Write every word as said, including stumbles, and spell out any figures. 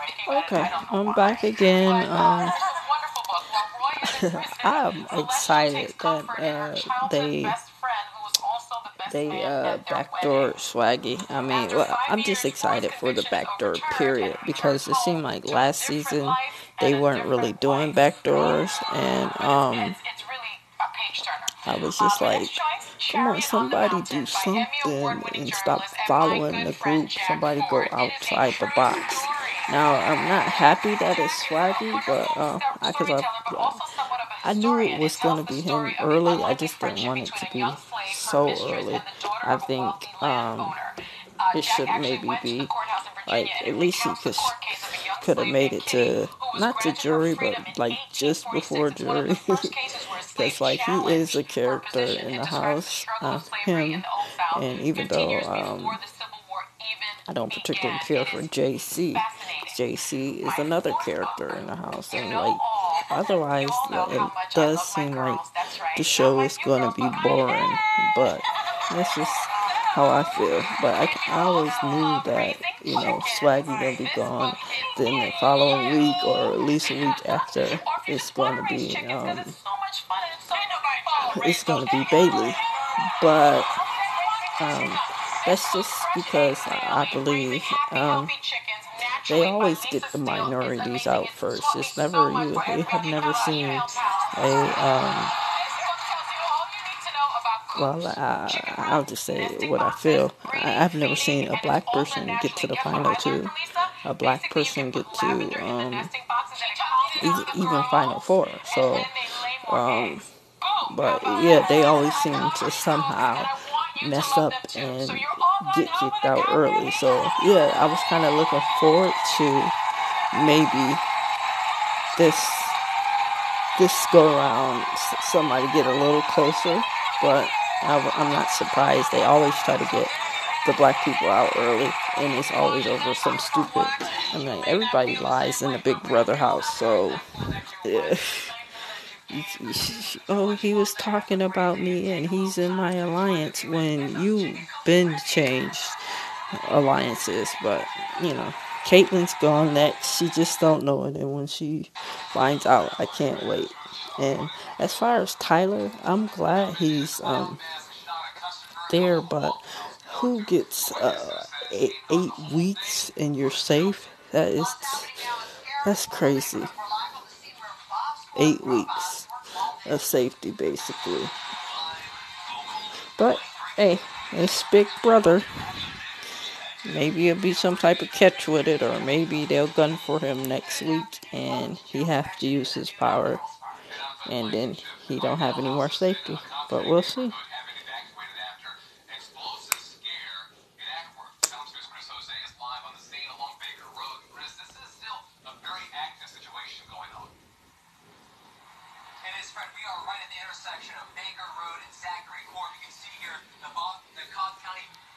Okay, I'm back again. Um, I'm excited that uh, they they uh, backdoor Swaggy. I mean, well, I'm just excited for the backdoor period because it seemed like last season they weren't really doing backdoors, and um, I was just like, come on, somebody do something and stop following the group. Somebody go outside the box. Now, I'm not happy that it's Swaggy, but uh, I, cause I, I knew it was gonna be him early. I just didn't want it to be so early. I think um, it should maybe be like at least he could could have made it to not to jury, but like just before jury, because like he is a character in the house, uh, him, and even though um, I don't particularly care for J C, J C is another character in the house, and like otherwise it does seem like the show is going to be boring, but that's just how I feel. But I, I always knew that, you know, Swaggy gonna be gone. Then the following week, or at least a week after, it's gonna be um, it's gonna be Bailey. But um, that's just because I believe um, they always get the minorities out first. It's never you. You have never seen a um, well, I, I'll just say what I feel. I, I've never seen a black person get to the final two, a black person get to um, even final four. So, um, but yeah, they always seem to somehow mess up and get kicked out early. So yeah, I was kind of looking forward to maybe this this go around somebody get a little closer, but I, I'm not surprised. They always try to get the black people out early, and it's always over some stupid. I mean, everybody lies in the Big Brother house, so yeah. Oh, he was talking about me, and he's in my alliance when you been changed alliances, but you know. Caitlyn's gone next. She just don't know it, and when she finds out, I can't wait. And as far as Tyler, I'm glad he's um there, but who gets uh eight, eight weeks and you're safe? That is that's crazy. Eight weeks of safety, basically. But hey, it's Big Brother. Maybe it'll be some type of catch with it, or maybe they'll gun for him next week and he have to use his power, and then he don't have any more safety. But we'll see. We are right at the intersection of Baker Road and Zachary Court. You can see here the, the Cobb County